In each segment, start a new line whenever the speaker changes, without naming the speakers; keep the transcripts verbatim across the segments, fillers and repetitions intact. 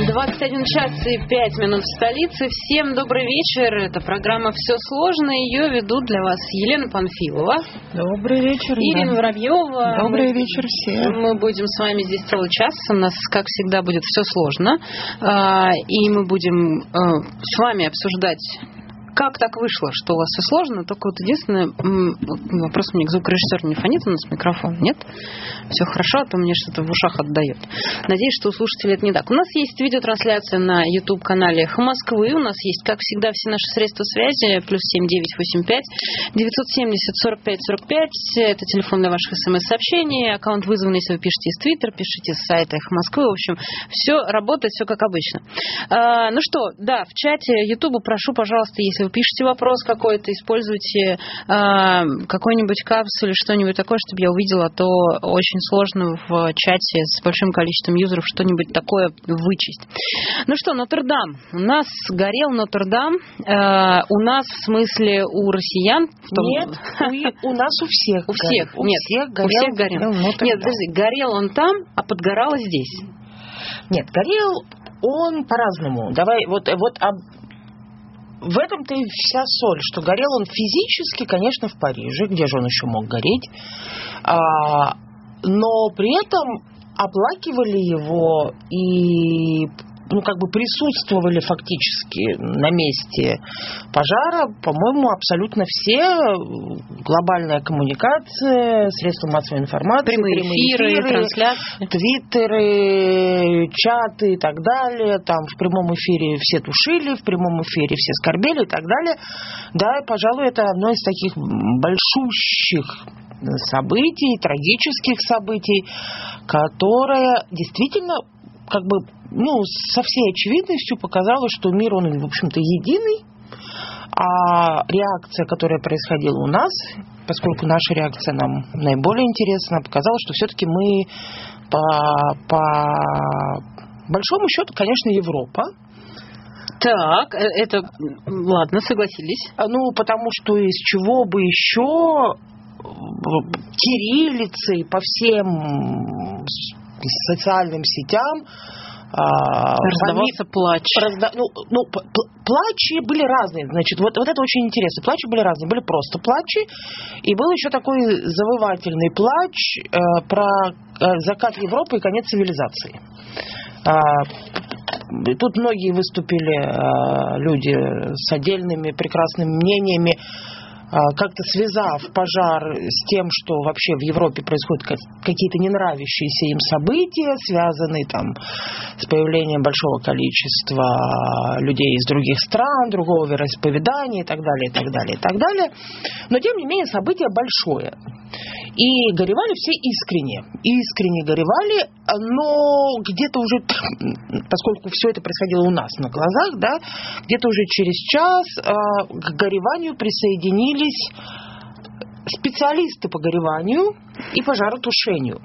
двадцать один час и пять минут в столице. Всем добрый вечер. Это программа «Все сложно». Ее ведут для вас Елена Панфилова.
Добрый вечер.
Ирина
да.
Воробьева.
Добрый
мы,
вечер всем.
Мы будем с вами здесь целый час. У нас, как всегда, будет все сложно. И мы будем с вами обсуждать, как так вышло, что у вас все сложно. Только вот единственное, вопрос у меня к звукорежиссеру: не фонит у нас микрофон? Нет? Все хорошо, а то мне что-то в ушах отдает. Надеюсь, что у слушателей это не так. У нас есть видеотрансляция на YouTube-канале «Эхо Москвы». У нас есть, как всегда, все наши средства связи. Плюс семь девять восемь пять девятьсот семьдесят сорок пять сорок пять. Это телефон для ваших смс-сообщений. Аккаунт вызван, если вы пишете из Твиттера, пишите с сайта «Эхо Москвы». В общем, все работает, все как обычно. А, ну что, да, в чате YouTube прошу, пожалуйста, если вы пишете вопрос какой-то, используйте а, какой-нибудь капс или что-нибудь такое, чтобы я увидела, то очень сложно в чате с большим количеством юзеров что-нибудь такое вычесть. Ну что, Нотр-Дам. У нас горел Нотр-Дам. Э, у нас, в смысле, у россиян? В том...
Нет, у, у нас у всех.
У всех,
у
нет.
Всех горел,
у всех горел.
горел
Нет, подожди, горел он там, а подгорало здесь.
Нет, горел он по-разному. Давай, вот, вот об... в этом-то и вся соль, что горел он физически, конечно, в Париже, где же он еще мог гореть, а, но при этом оплакивали его и, ну, как бы присутствовали фактически на месте пожара, по-моему, абсолютно все. Глобальная коммуникация, средства массовой информации,
прямые, прямые эфиры, эфиры, трансляции,
твиттеры, чаты и так далее. Там в прямом эфире все тушили, в прямом эфире все скорбели и так далее. Да, и, пожалуй, это одно из таких большущих событий, трагических событий, которое действительно, как бы, ну, со всей очевидностью показало, что мир, он, в общем-то, единый, а реакция, которая происходила у нас, поскольку наша реакция нам наиболее интересна, показала, что все-таки мы по, по большому счету, конечно, Европа.
Так, это, ладно, согласились.
Ну, потому что из чего бы еще кириллицей по всем социальным сетям
раздавался фами... плач.
Разда... Ну, ну, плачи были разные. Значит, вот, вот это очень интересно. Плачи были разные. Были просто плачи, и был еще такой завывательный плач э, про э, закат Европы и конец цивилизации. Э, тут многие выступили э, люди с отдельными прекрасными мнениями, как-то связав пожар с тем, что вообще в Европе происходят какие-то ненравящиеся им события, связанные там с появлением большого количества людей из других стран, другого вероисповедания и так далее, и так далее, и так далее. Но, тем не менее, событие большое. И горевали все искренне. Искренне горевали, но где-то уже, поскольку все это происходило у нас на глазах, да, где-то уже через час к гореванию присоединились специалисты по гореванию и пожаротушению.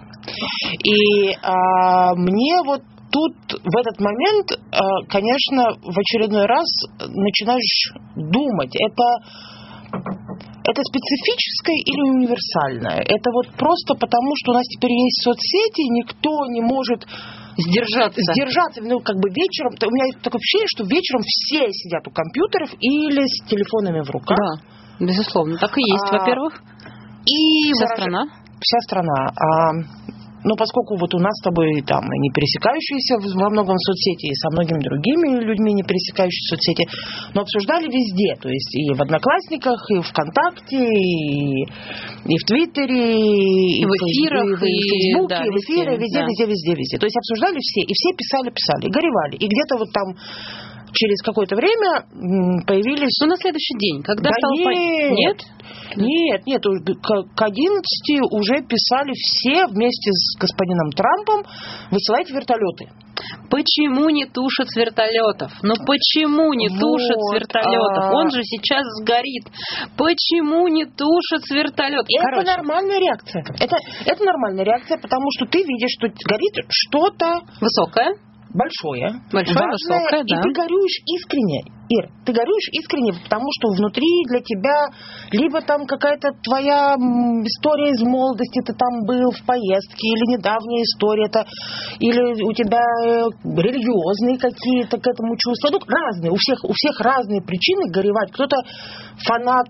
И а, мне вот тут в этот момент, а, конечно, в очередной раз начинаешь думать, это... Это специфическое или универсальное? Это вот просто потому, что у нас теперь есть соцсети, никто не может
сдержаться.
Сдержаться. Ну, как бы вечером... У меня такое впечатление, что вечером все сидят у компьютеров или с телефонами в руках.
Да, безусловно. Так и есть, а, во-первых.
И
вся
выражение...
страна.
Вся страна. А... Ну, поскольку вот у нас с тобой там не пересекающиеся во многом соцсети, и со многими другими людьми не пересекающиеся соцсети, но обсуждали везде, то есть и в Одноклассниках, и ВКонтакте, и, и в Твиттере, и,
и в эфирах,
и, и в Фейсбуке,
да,
и в эфире,
везде,
везде,
да.
везде, везде, везде. То есть обсуждали все, и все писали, писали, и горевали. И где-то вот там через какое-то время появились...
Ну, на следующий день, когда
да
стало...
Нет,
нет?
Нет, нет, к одиннадцати уже писали все вместе с господином Трампом: высылайте вертолеты.
Почему не тушат с вертолетов? Ну почему не
вот,
тушат с вертолетов?
А...
Он же сейчас сгорит. Почему не тушат с вертолетов?
Это
Короче.
нормальная реакция. Это, это нормальная реакция, потому что ты видишь, что горит что-то
высокое.
Большое,
большое,
важное,
высокое, да.
И ты горюешь искренне. Ир, ты горюешь искренне, потому что внутри для тебя либо там какая-то твоя история из молодости, ты там был в поездке, или недавняя история, это, или у тебя религиозные какие-то к этому чувства. Ну, разные, у всех, у всех разные причины горевать. Кто-то фанат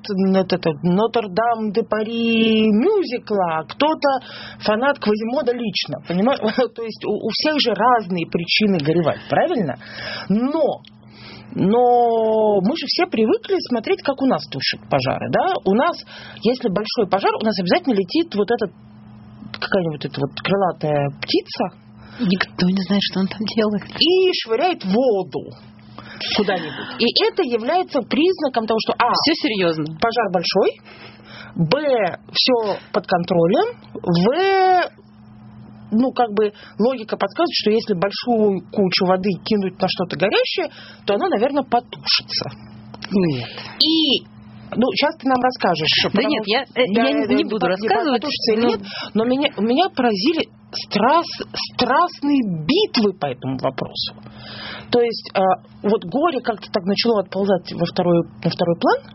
Нотр-Дам-де-Пари мюзикла, кто-то фанат Квазимода лично, понимаешь? То есть у, у всех же разные причины горевать, правильно? Но Но мы же все привыкли смотреть, как у нас тушат пожары, да? У нас, если большой пожар, у нас обязательно летит вот эта какая-нибудь эта вот крылатая птица.
Никто не знает, что он там делает.
И швыряет воду куда-нибудь. И это является признаком того, что а,
все серьезно.
Пожар большой, б, все под контролем, в, ну, как бы логика подсказывает, что если большую кучу воды кинуть на что-то горящее, то оно, наверное, потушится.
Нет.
И, ну, сейчас ты нам расскажешь.
Да нет, я, я, я не, не буду рассказывать.
Потушится или нет, но меня, меня поразили страс, страстные битвы по этому вопросу. То есть, э, вот горе как-то так начало отползать во второй, на второй план,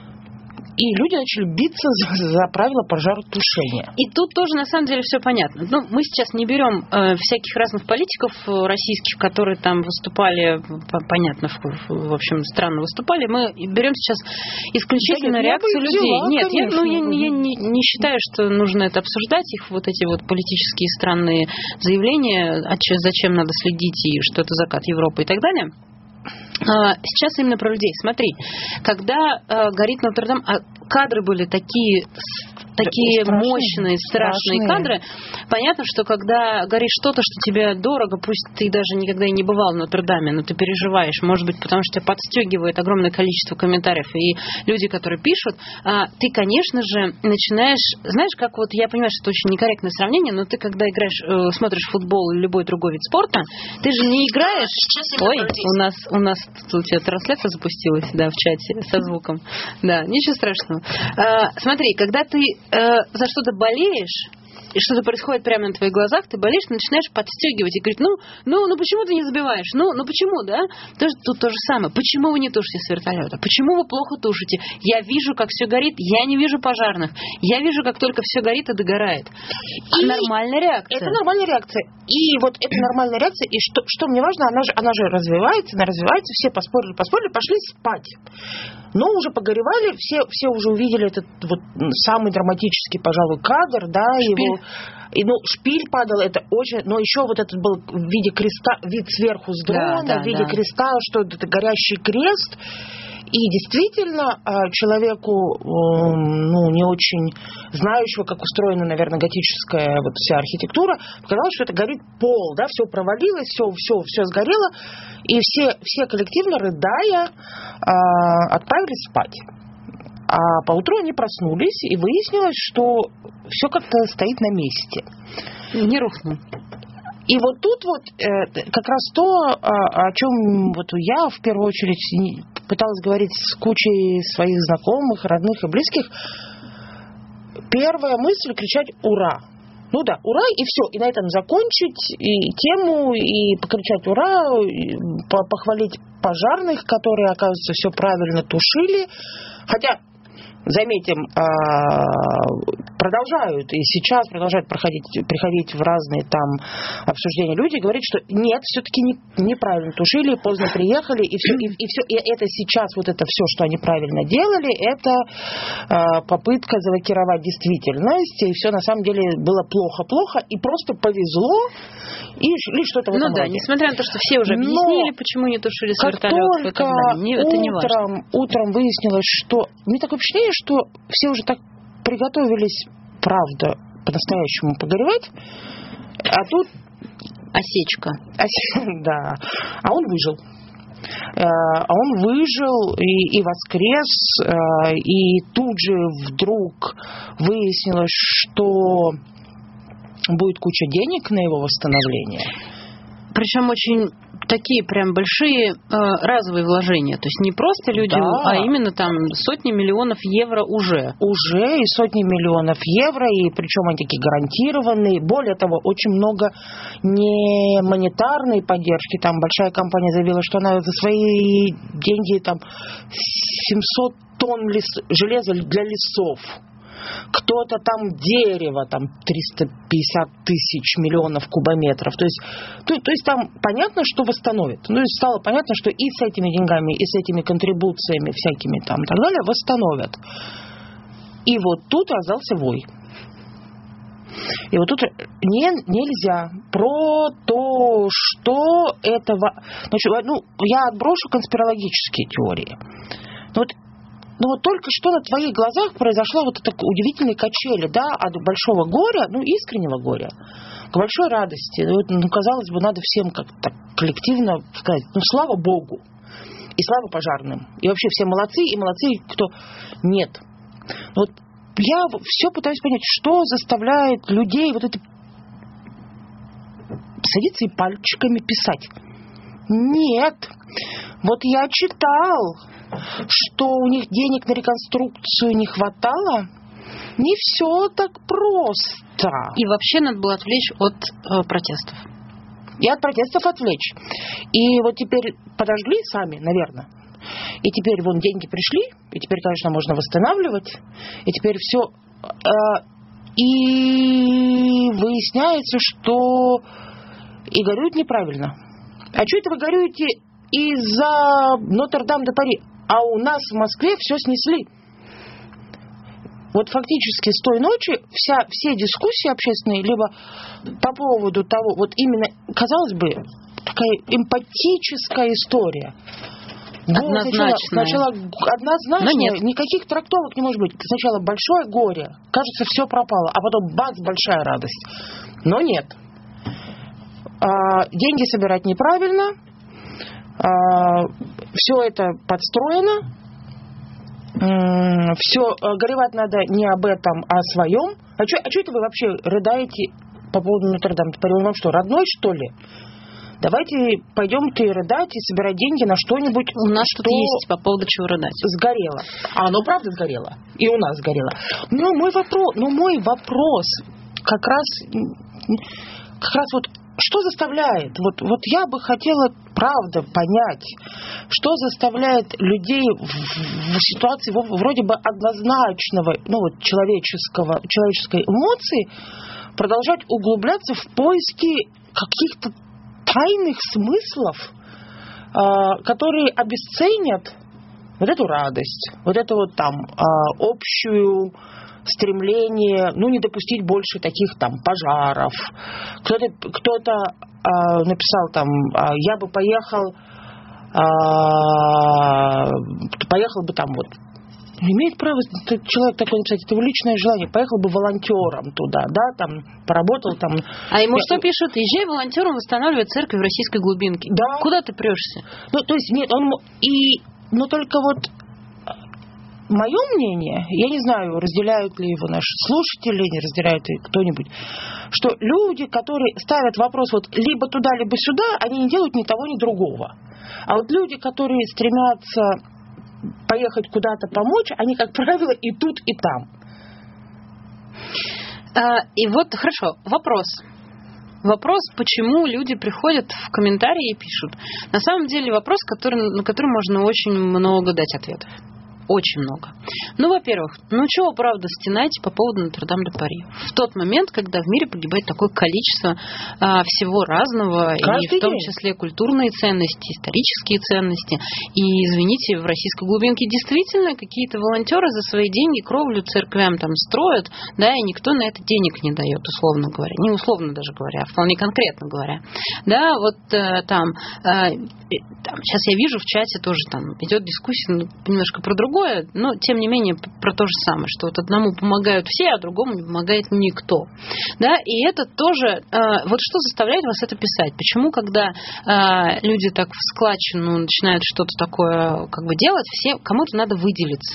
и люди начали биться за, за правила пожаротушения.
И тут тоже, на самом деле, все понятно. Ну, мы сейчас не берем э, всяких разных политиков российских, которые там выступали, понятно, в, в общем, странно выступали. Мы берем сейчас исключительно да нет, реакцию людей. Взяла, нет, я, ну, я, я не, не считаю, что нужно это обсуждать, их вот эти вот политические странные заявления, а зачем надо следить, и что это закат Европы и так далее. Сейчас именно про людей. Смотри, когда э, горит Нотр-Дам, а кадры были такие, такие страшные, мощные, страшные, страшные кадры. Понятно, что когда горит что-то, что тебе дорого, пусть ты даже никогда и не бывал в Нотр-Даме, но ты переживаешь, может быть, потому что тебя подстегивает огромное количество комментариев и люди, которые пишут, а, ты, конечно же, начинаешь, знаешь, как вот, я понимаю, что это очень некорректное сравнение, но ты, когда играешь, э, смотришь футбол или любой другой вид спорта, ты же не играешь... Ой, у нас, у нас тут у тебя трансляция запустилась, да, в чате со звуком. Да, ничего страшного. А, смотри, когда ты э, за что-то болеешь, и что-то происходит прямо на твоих глазах, ты болеешь, начинаешь подстегивать и говорить, ну, ну, ну почему ты не забиваешь? Ну, ну почему, да? Тоже, тут то же самое. Почему вы не тушите с вертолета? Почему вы плохо тушите? Я вижу, как все горит, я не вижу пожарных. Я вижу, как только все горит и догорает. И нормальная реакция.
Это нормальная реакция. И вот это нормальная реакция. И что, что мне важно, она же, она же развивается, она развивается, все поспорили, поспорили, пошли спать. Но уже погоревали, все, все уже увидели этот вот самый драматический, пожалуй, кадр, да,
Шпиль.
его... И, ну, шпиль падал, это очень... Но еще вот этот был в виде креста, вид сверху с дрона, да, да, в виде да. креста, что это горящий крест. И действительно, человеку, ну, не очень знающего, как устроена, наверное, готическая вот вся архитектура, показалось, что это горит пол, да, все провалилось, все, все, все сгорело, и все, все коллективно, рыдая, отправились спать. А поутру они проснулись, и выяснилось, что все как-то стоит на месте.
Не рухнул.
И вот тут вот э, как раз то, о, о чем вот я в первую очередь пыталась говорить с кучей своих знакомых, родных и близких. Первая мысль — кричать «Ура!». Ну да, ура, и все. И на этом закончить и тему, и покричать «Ура!», и похвалить пожарных, которые, оказывается, все правильно тушили. Хотя... Заметим, продолжают и сейчас продолжают проходить, приходить в разные там обсуждения люди и говорить, что нет, все-таки не, неправильно тушили, поздно приехали, и все, и, и все, и это сейчас вот это все, что они правильно делали, это попытка залокировать действительность, и все на самом деле было плохо-плохо, и просто повезло, и, или что-то в этом
Ну да,
роде.
Несмотря на то, что все уже объяснили, Но почему не тушили с вертолета,
как только
не, это не
утром,
важно.
утром выяснилось, что... Мне такое впечатление, что все уже так приготовились, правда, по-настоящему погоревать, а тут...
Осечка.
Ос... Да. А он выжил. А он выжил и, и воскрес, и тут же вдруг выяснилось, что будет куча денег на его восстановление.
Причем очень такие прям большие э, разовые вложения. То есть не просто люди, да. а именно там сотни миллионов евро уже.
Уже и сотни миллионов евро, и причем они такие гарантированные. Более того, очень много не монетарной поддержки. Там большая компания заявила, что она за свои деньги там семьсот тонн лес, железа для лесов. Кто-то там дерево, там триста пятьдесят тысяч миллионов кубометров. То есть, то, то есть там понятно, что восстановит. Ну, и стало понятно, что и с этими деньгами, и с этими контрибуциями всякими там и так далее восстановят. И вот тут раздался вой. И вот тут не, нельзя про то, что этого... Значит, ну, я отброшу конспирологические теории. Но вот Но вот только что на твоих глазах произошла вот эта удивительная качели, да, от большого горя, ну, искреннего горя, к большой радости. Ну, казалось бы, надо всем как-то коллективно сказать, ну, слава Богу, и слава пожарным. И вообще все молодцы, и молодцы, кто нет. Вот я все пытаюсь понять, что заставляет людей вот это садиться и пальчиками писать. Нет. Вот я читал, что у них денег на реконструкцию не хватало. Не все так просто.
И вообще надо было отвлечь от э, протестов.
И от протестов отвлечь. И вот теперь подожгли сами, наверное. И теперь вон деньги пришли. И теперь, конечно, можно восстанавливать. И теперь все. Э, и выясняется, что и горюют неправильно. А что это вы горюете из-за Нотр-Дам-де-Пари? А у нас в Москве все снесли. Вот фактически с той ночи вся, все дискуссии общественные либо по поводу того, вот именно, казалось бы, такая эмпатическая история.
Однозначно.
Сначала, сначала однозначно, никаких трактовок не может быть. Сначала большое горе, кажется, все пропало, а потом бац, большая радость. Но нет. А, деньги собирать неправильно. А, все это подстроено. Все, горевать надо не об этом, а о своем. А что а это вы вообще рыдаете по поводу Нотр-Дам-де-Пари? Он вам что, родной, что ли? Давайте пойдемте рыдать и собирать деньги на что-нибудь.
У нас
что
тут есть по поводу чего рыдать.
Сгорело. А оно правда сгорело. И у нас сгорело. Но мой вопрос, но мой вопрос как раз, как раз вот что заставляет, вот, вот я бы хотела, правда, понять, что заставляет людей в, в ситуации вроде бы однозначного, ну вот, человеческого, человеческой эмоции продолжать углубляться в поиски каких-то тайных смыслов, э, которые обесценят вот эту радость, вот эту вот там э, общую стремление, ну, не допустить больше таких там пожаров. Кто-то, кто-то э, написал там, э, я бы поехал, э, поехал бы там вот, имеет право человек такой написать, это его личное желание, поехал бы волонтером туда, да, там, поработал там.
А ему я... что пишут? Езжай волонтером восстанавливать церковь в российской глубинке.
Да.
Куда ты прешься?
Ну, то есть, нет, он, и, но только вот мое мнение, я не знаю, разделяют ли его наши слушатели, не разделяют ли кто-нибудь, что люди, которые ставят вопрос вот либо туда, либо сюда, они не делают ни того, ни другого. А вот люди, которые стремятся поехать куда-то помочь, они, как правило, и тут, и там.
А, и вот, хорошо, вопрос. Вопрос, почему люди приходят в комментарии и пишут. На самом деле вопрос, который, на который можно очень много дать ответов. Очень много. Ну, во-первых, ну чего, правда, стенать по поводу Нотр-Дам-де-Пари? В тот момент, когда в мире погибает такое количество а, всего разного,
каждый
и в том
день.
числе культурные ценности, исторические ценности. И, извините, в российской глубинке действительно какие-то волонтеры за свои деньги кровлю церквям там строят, да, и никто на это денег не дает, условно говоря. Не условно даже говоря, а вполне конкретно говоря. Да, вот э, там, э, там, сейчас я вижу в чате тоже там идет дискуссия ну, немножко про другое, но, тем не менее, про то же самое, что вот одному помогают все, а другому не помогает никто. Да, и это тоже... Э, вот что заставляет вас это писать? Почему, когда э, люди так в складчину начинают что-то такое как бы делать, все, кому-то надо выделиться?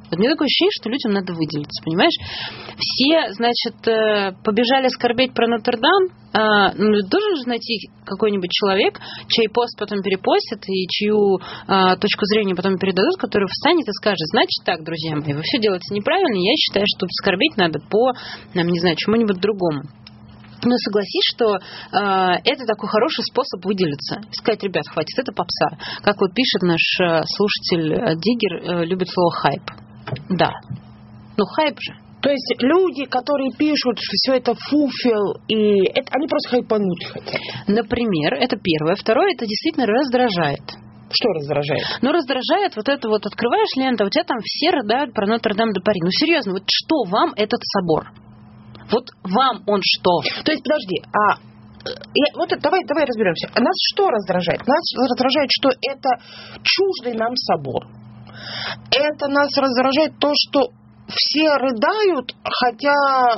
Вот мне такое ощущение, что людям надо выделиться, понимаешь? Все, значит, побежали скорбеть про Нотр-Дам, ну, должен же найти какой-нибудь человек, чей пост потом перепостят и чью а, точку зрения потом передадут, который встанет и скажет, значит так, друзья мои, вы все делаете неправильно, я считаю, что скорбеть надо по, нам, не знаю, чему-нибудь другому. Но согласись, что э, это такой хороший способ выделиться. Сказать, ребят, хватит, это попса. Как вот пишет наш э, слушатель э, Диггер, э, любит слово хайп. Да. Ну, хайп же.
То есть люди, которые пишут, что все это фуфел, и это, они просто хайпануть хотят.
Например, это первое. Второе, это действительно раздражает.
Что раздражает?
Ну, раздражает вот это вот, открываешь ленту, у тебя там все рыдают про Нотр-Дам-де-Пари. Ну, серьезно, вот что вам этот собор? Вот вам он что?
То есть, подожди, а я, вот давай, давай разберемся. Нас что раздражает? Нас раздражает, что это чуждый нам собор. Это нас раздражает то, что все рыдают, хотя,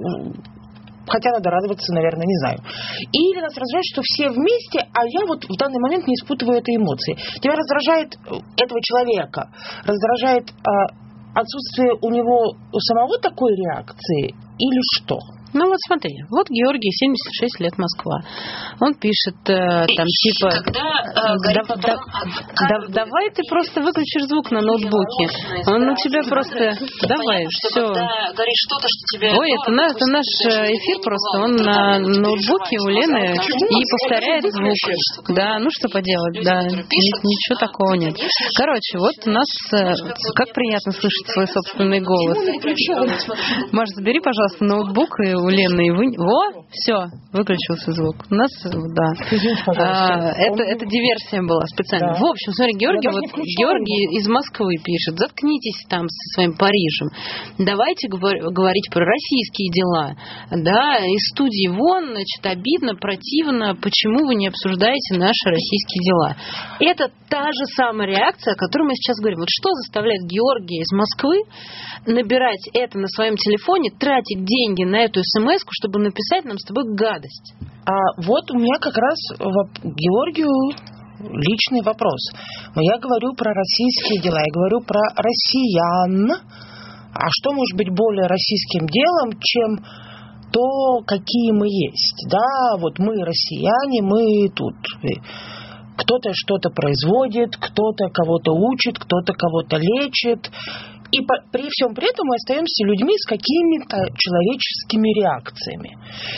хотя надо радоваться, наверное, не знаю. Или нас раздражает, что все вместе, а я вот в данный момент не испытываю этой эмоции. Тебя раздражает этого человека, раздражает а, отсутствие у него у самого такой реакции или что?
Ну вот смотри, вот Георгий, семьдесят шесть лет, Москва. Он пишет э, там типа...
Когда, э,
да, да, да, давай ты просто выключишь звук на ноутбуке. Он у тебя просто... Давай, все.
Говоришь что-то, что тебе...
Ой, это, на, это наш эфир просто. Он на ноутбуке у Лены и повторяет звук. Да, ну что поделать, да. Ничего такого нет. Короче, вот у нас... Как приятно слышать свой собственный голос. Маш, забери, пожалуйста, ноутбук и у Лены и вы... Во, все, выключился звук. У нас, да. А, это, это диверсия была специально. Да. В общем, смотри, Георгий, вот, Георгий из Москвы пишет, заткнитесь там со своим Парижем. Давайте говор- говорить про российские дела. Да, из студии вон, значит, обидно, противно, почему вы не обсуждаете наши российские дела. Это та же самая реакция, о которой мы сейчас говорим. Вот что заставляет Георгия из Москвы набирать это на своем телефоне, тратить деньги на эту смс-ку, чтобы написать нам с тобой гадость?
А вот у меня как раз к Георгию личный вопрос. Но я говорю про российские дела, я говорю про россиян. А что может быть более российским делом, чем то, какие мы есть? Да, вот мы россияне, мы тут... Кто-то что-то производит, кто-то кого-то учит, кто-то кого-то лечит. И по, при всем при этом мы остаемся людьми с какими-то человеческими реакциями.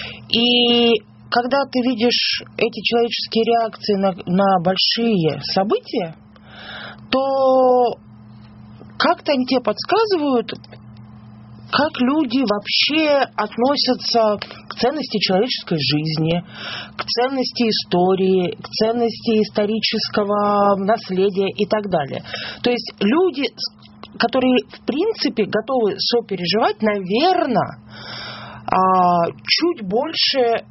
И когда ты видишь эти человеческие реакции на, на большие события, то как-то они тебе подсказывают, как люди вообще относятся к ценности человеческой жизни, к ценности истории, к ценности исторического наследия и так далее. То есть люди, которые в принципе готовы сопереживать, наверное, чуть больше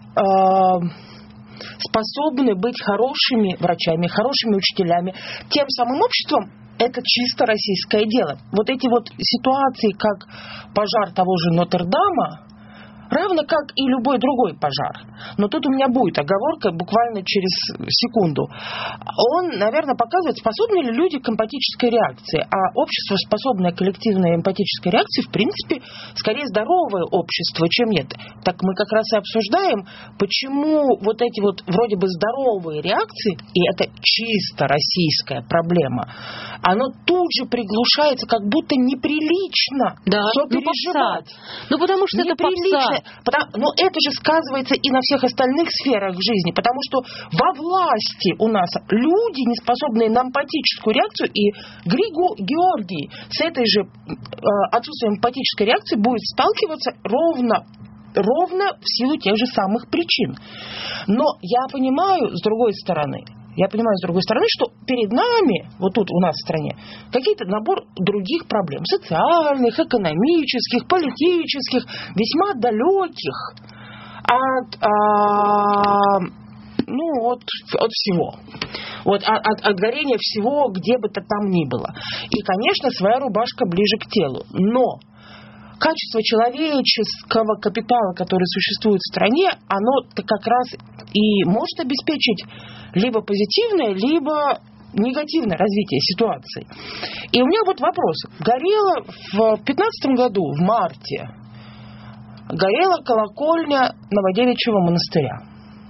способны быть хорошими врачами, хорошими учителями, тем самым обществом. Это чисто российское дело. Вот эти вот ситуации, как пожар того же Нотр-Дама, равно как и любой другой пожар. Но тут у меня будет оговорка буквально через секунду. Он, наверное, показывает, способны ли люди к эмпатической реакции. А общество, способное к коллективной эмпатической реакции, в принципе, скорее здоровое общество, чем нет. Так мы как раз и обсуждаем, почему вот эти вот вроде бы здоровые реакции, и это чисто российская проблема, оно тут же приглушается, как будто неприлично
да,
сопереживать.
Ну, ну, потому что
неприлично.
Это попса.
Потому, но это же сказывается и на всех остальных сферах жизни, потому что во власти у нас люди, не способные на эмпатическую реакцию, и Григо, Георгий с этой же э, отсутствием эмпатической реакции будет сталкиваться ровно ровно в силу тех же самых причин. Но я понимаю, с другой стороны, я понимаю, с другой стороны, что перед нами, вот тут у нас в стране, какие-то набор других проблем. Социальных, экономических, политических, весьма далеких от, а, ну, от, от всего. Вот, от, от, от горения всего, где бы то там ни было. И, конечно, своя рубашка ближе к телу. Но качество человеческого капитала, который существует в стране, оно как раз и может обеспечить либо позитивное, либо негативное развитие ситуации. И у меня вот вопрос. Горела в пятнадцатом году, в марте, горела колокольня Новодевичьего монастыря.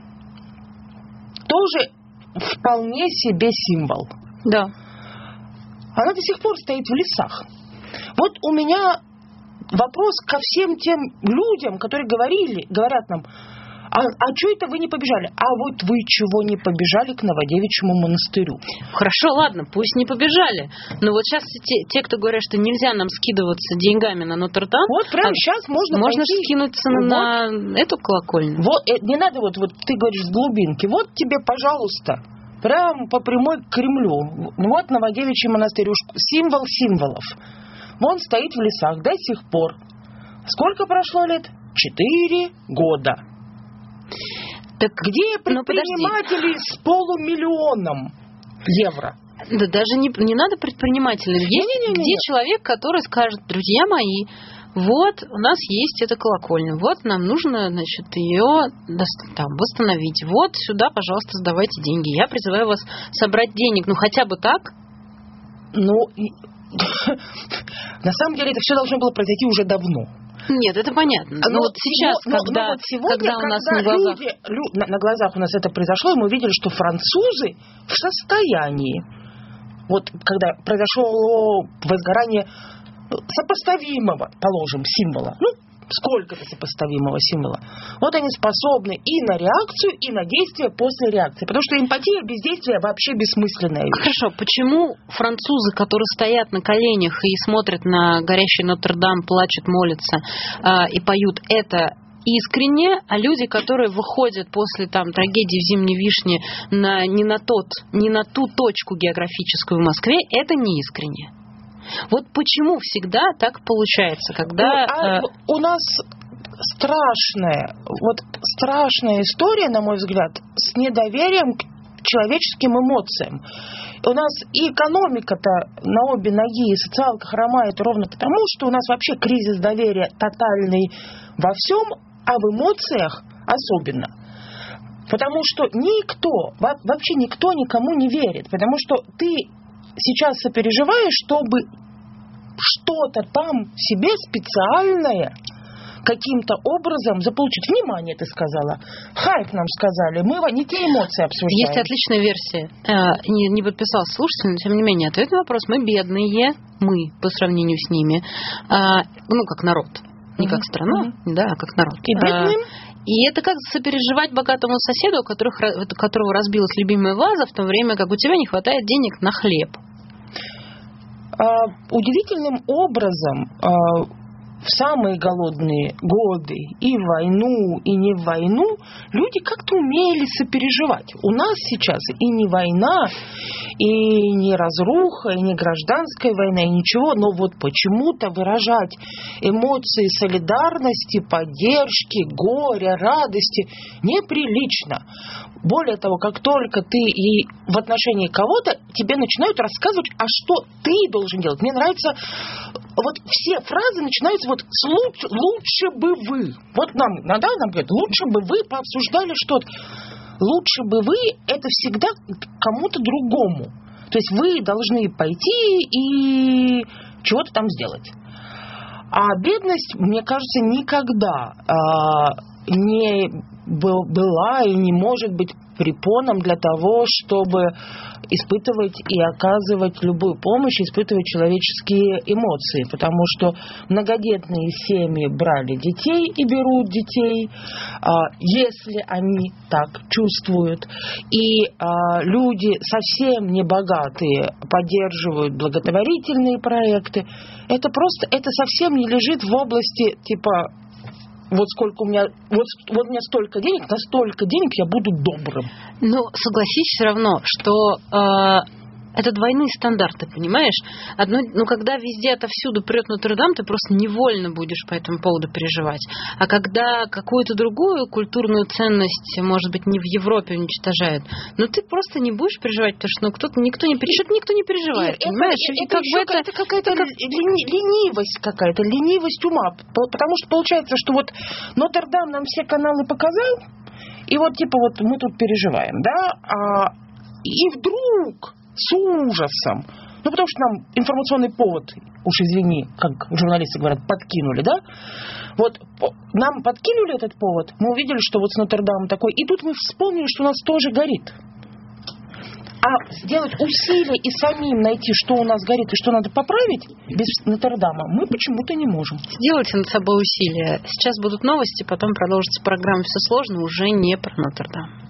Тоже вполне себе символ.
Да.
Она до сих пор стоит в лесах. Вот у меня вопрос ко всем тем людям, которые говорили, говорят нам, а, а что это вы не побежали? А вот вы чего не побежали к Новодевичьему монастырю?
Хорошо, ладно, пусть не побежали. Но вот сейчас те, те кто говорят, что нельзя нам скидываться деньгами на Нотр-Дам,
вот прямо
а
сейчас можно
можно
пойти,
скинуться
вот,
на эту колокольню.
Вот, э, не надо вот, вот ты говоришь с глубинки. Вот тебе, пожалуйста, прямо по прямой к Кремлю. Вот Новодевичий монастырь, уж символ символов. Вон стоит в лесах до сих пор. Сколько прошло лет? Четыре года.
Так,
где предприниматели с полумиллионом евро?
Да даже не, не надо предпринимателей. Есть
не, не, не,
где
не.
человек, который скажет: друзья мои, вот у нас есть эта колокольня, вот нам нужно, значит, ее там восстановить. Вот сюда, пожалуйста, сдавайте деньги. Я призываю вас собрать денег, ну хотя бы так.
Ну, на самом деле это все должно было произойти уже давно.
Нет, это понятно. Но, но вот сейчас,
но,
когда,
но вот сегодня,
когда у нас
когда
на глазах...
Люди, лю, на, на глазах у нас это произошло, и мы увидели, что французы в состоянии, вот когда произошло возгорание сопоставимого, положим, символа, ну, сколько-то сопоставимого символа, вот они способны и на реакцию, и на действие после реакции, потому что эмпатия без действия вообще бессмысленная вещь.
Хорошо, почему французы, которые стоят на коленях и смотрят на горящий Нотр-Дам, плачут, молятся э, и поют это искренне, а люди, которые выходят после там трагедии в Зимней Вишне на, не, на тот, не на ту точку географическую в Москве, это не искренне? Вот почему всегда так получается, когда...
Ну, а,
э...
у нас страшная, вот страшная история, на мой взгляд, с недоверием к человеческим эмоциям. У нас и экономика-то на обе ноги, и социалка хромает ровно потому, что у нас вообще кризис доверия тотальный во всем, а в эмоциях особенно. Потому что никто, вообще никто никому не верит, потому что ты сейчас сопереживаешь, чтобы что-то там себе специальное каким-то образом заполучить. Внимание, ты сказала. Хайп нам сказали. Мы не те эмоции обсуждаем.
Есть отличная версия. Не, не подписался слушатель, но тем не менее. Ответ на вопрос. Мы бедные. Мы по сравнению с ними. Ну, как народ. Не как страна, mm-hmm. да, а как народ.
И бедным?
И это как сопереживать богатому соседу, у которых, у которого разбилась любимая ваза, в то время как у тебя не хватает денег на хлеб.
Uh, удивительным образом uh, в самые голодные годы и в войну, и не в войну люди как-то умели сопереживать. У нас сейчас и не война, и не разруха, и не гражданская война, и ничего, но вот почему-то выражать эмоции солидарности, поддержки, горя, радости неприлично. Более того, как только ты и в отношении кого-то, тебе начинают рассказывать, а что ты должен делать. Мне нравится, вот все фразы начинаются вот с лучше, лучше бы вы. Вот нам, да, нам говорят, лучше бы вы пообсуждали что-то. Лучше бы вы, это всегда кому-то другому. То есть вы должны пойти и чего-то там сделать. А бедность, мне кажется, никогда а, не была и не может быть препоном для того, чтобы испытывать и оказывать любую помощь, испытывать человеческие эмоции, потому что многодетные семьи брали детей и берут детей, если они так чувствуют, и люди совсем не богатые поддерживают благотворительные проекты. Это просто, это совсем не лежит в области типа вот сколько у меня, вот, вот у меня столько денег, на столько денег я буду добрым.
Ну, согласись все равно, что э, это двойные стандарты, понимаешь? Одно, ну, когда везде отовсюду прет Нотр-Дам, ты просто невольно будешь по этому поводу переживать. А когда какую-то другую культурную ценность, может быть, не в Европе уничтожают, ну, ты просто не будешь переживать, потому что ну, кто-то, никто не переживает, никто не переживает,
Ир,
понимаешь?
Это, это,
как
еще,
это,
это какая-то как... лени, ленивость какая-то, ленивость ума. Потому что получается, что вот Нотр-Дам нам все каналы показал, и вот типа вот мы тут переживаем, да, а, и вдруг с ужасом. Ну, потому что нам информационный повод, уж извини, как журналисты говорят, подкинули, да? Вот нам подкинули этот повод, мы увидели, что вот с Нотр-Дамом такой, и тут мы вспомнили, что у нас тоже горит. А сделать усилия и самим найти, что у нас горит и что надо поправить без Нотр-Дама, мы почему-то не можем.
Сделайте над собой усилия. Сейчас будут новости, потом продолжится программа «Все сложно», уже не про Нотр-Дам.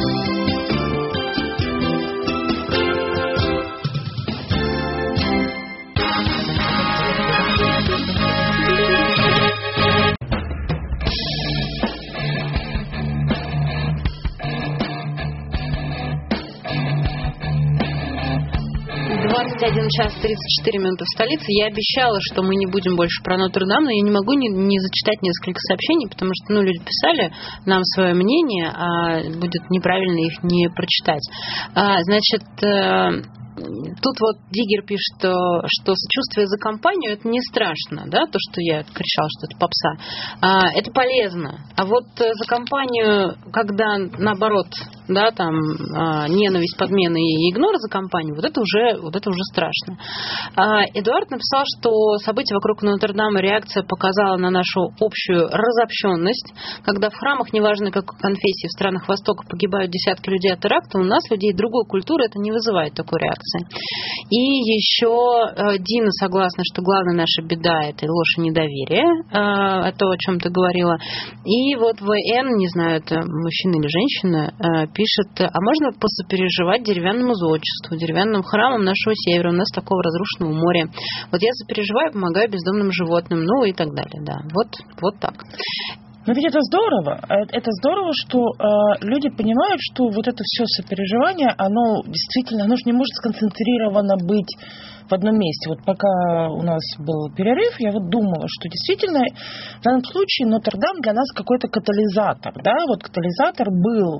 двадцать один час тридцать четыре минуты в столице. Я обещала, что мы не будем больше про Нотр-Дам, но я не могу не, не зачитать несколько сообщений, потому что ну, люди писали нам свое мнение, а будет неправильно их не прочитать. А, значит, тут вот Диггер пишет, что, что сочувствие за компанию это не страшно, да, то, что я кричала, что это попса. А, это полезно. А вот за компанию, когда наоборот, да, там а, ненависть, подмены и игнор за компанию, вот это уже, вот это уже страшно. А, Эдуард написал, что события вокруг Нотр-Дама, реакция показала на нашу общую разобщенность, когда в храмах, неважно какой конфессии, в странах Востока погибают десятки людей от теракта, у нас, людей другой культуры, это не вызывает такой реакции. И еще Дина согласна, что главная наша беда – это ложь и недоверие, а то, о чем ты говорила. И вот ВН, не знаю, это мужчина или женщина, пишет, а можно посопереживать деревянному зодчеству, деревянным храмам нашего севера, у нас такого разрушенного моря. Вот я сопереживаю, помогаю бездомным животным, ну и так далее, да. Вот, вот так.
Но ведь это здорово. Это здорово, что э, люди понимают, что вот это все сопереживание, оно действительно, оно же не может сконцентрировано быть в одном месте. Вот пока у нас был перерыв, я вот думала, что действительно в данном случае Нотр-Дам для нас какой-то катализатор. Да? Вот катализатор был,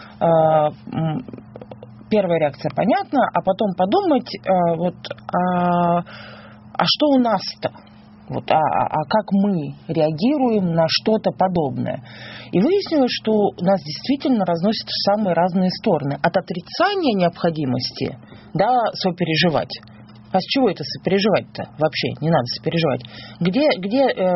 э, первая реакция понятна, а потом подумать, э, вот, а, а что у нас-то? Вот, а, а как мы реагируем на что-то подобное. И выяснилось, что нас действительно разносит в самые разные стороны. От отрицания необходимости до сопереживать. А с чего это сопереживать-то? Вообще не надо сопереживать. Где, где,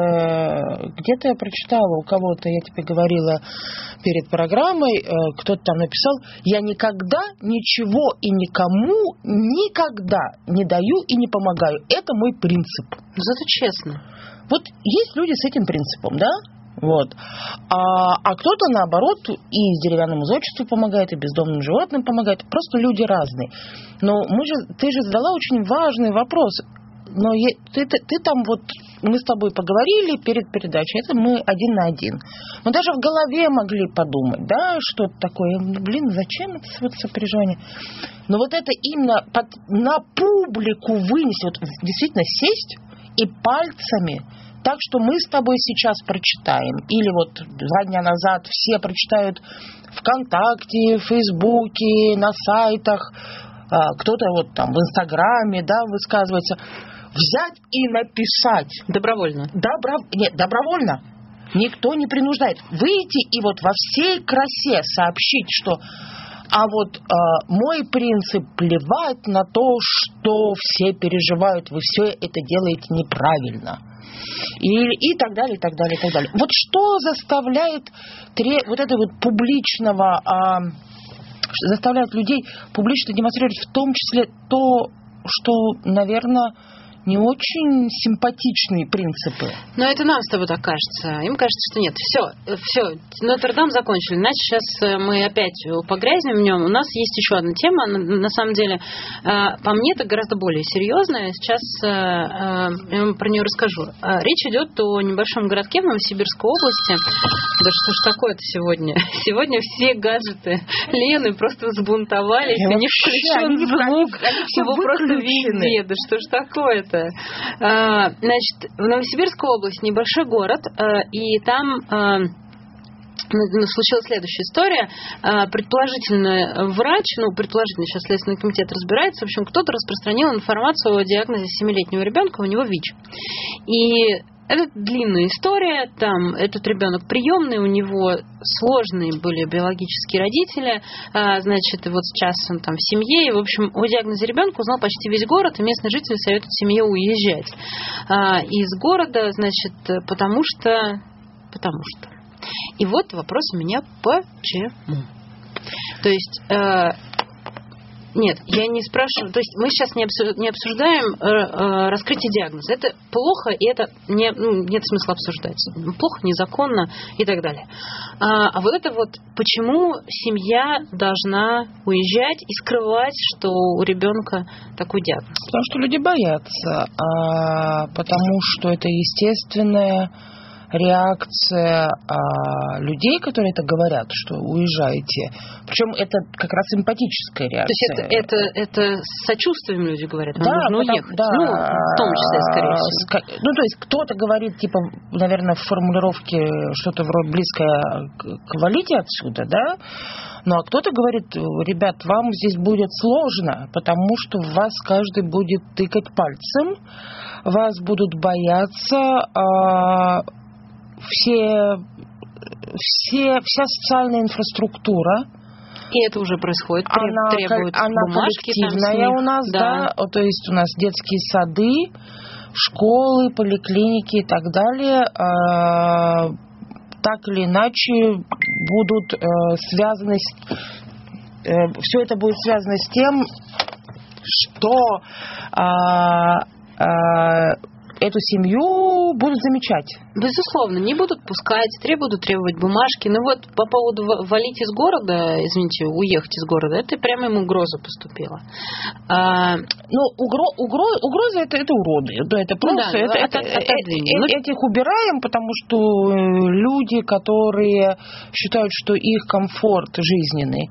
э, где-то я прочитала у кого-то, я тебе говорила перед программой, э, кто-то там написал, я никогда ничего и никому никогда не даю и не помогаю. Это мой принцип.
Зато честно.
Вот есть люди с этим принципом, да? Вот. А, а кто-то, наоборот, и деревянному зодчеству помогает, и бездомным животным помогает. Просто люди разные. Но мы же, ты же задала очень важный вопрос. Но я, ты, ты, ты там вот, мы с тобой поговорили перед передачей, это мы один на один. Мы даже в голове могли подумать, да, что-то такое. Блин, зачем это вот сопереживание? Но вот это именно под, на публику вынести, вот действительно сесть и пальцами, так что мы с тобой сейчас прочитаем, или вот два дня назад все прочитают ВКонтакте, в Фейсбуке, на сайтах, кто-то вот там в Инстаграме, да, высказывается, взять и написать.
Добровольно.
Добро... Нет, добровольно. Никто не принуждает. Выйти и вот во всей красе сообщить, что а вот э, мой принцип плевать на то, что все переживают, вы все это делаете неправильно. И, и так далее, и так далее, и так далее. Вот что заставляет тре, вот это вот публичного, а, заставляет людей публично демонстрировать, в том числе то, что, наверное, не очень симпатичные принципы.
Но это нам с тобой так кажется. Им кажется, что нет. Все, все, Нотр-Дам закончили. Значит, сейчас мы опять погрязнем в нем. У нас есть еще одна тема. На самом деле, по мне, это гораздо более серьезная. Сейчас я вам про нее расскажу. Речь идет о небольшом городке в Новосибирской области. Да что ж такое-то сегодня? Сегодня все гаджеты Лены просто взбунтовались. У них включен звук. Его просто везде. Да что ж такое-то? Значит, в Новосибирской области небольшой город, и там случилась следующая история. Предположительно, врач, ну, предположительно, сейчас Следственный комитет разбирается, в общем, кто-то распространил информацию о диагнозе семилетнего ребенка, у него ВИЧ. И Это длинная история. Там этот ребенок приемный, у него сложные были биологические родители. А, значит, и вот сейчас он там в семье. И, в общем, о диагнозе ребенка узнал почти весь город, и местные жители советуют семье уезжать а, из города, значит, потому что... Потому что. И вот вопрос у меня почему. То есть... Э, Нет, я не спрашиваю. То есть мы сейчас не обсуждаем э, э, раскрытие диагноза. Это плохо, и это не, ну, нет смысла обсуждать. Плохо, незаконно и так далее. А, а вот это вот, почему семья должна уезжать и скрывать, что у ребенка такой диагноз?
Потому что люди боятся, а, потому что это естественная реакция а, людей, которые это говорят, что уезжайте. Причем это как раз эмпатическая реакция.
То есть это, это, это с сочувствием люди говорят, нам
да,
нужно
потому,
уехать.
Да,
ну, в том числе, скорее всего.
Ну, то есть кто-то говорит, типа, наверное, в формулировке что-то вроде близкое к «валите отсюда», да? Ну, а кто-то говорит: ребят, вам здесь будет сложно, потому что в вас каждый будет тыкать пальцем, вас будут бояться, а, все, все, вся социальная инфраструктура.
И это уже происходит,
она,
требует
она
бумажки.
коллективная у нас, да. да, то есть у нас детские сады, школы, поликлиники и так далее, а, так или иначе будут э, связаны с, э, все это будет связано с тем, что э, э, эту семью будут замечать.
Безусловно, не будут пускать, будут требовать бумажки. Но вот по поводу валить из города, извините, уехать из города, это прямо им угроза поступила. А...
Ну, угро, угро, угроза это, это уроды. Да, это просто
ну, да,
это,
это,
это,
это,
э, этих убираем, потому что люди, которые считают, что их комфорт жизненный,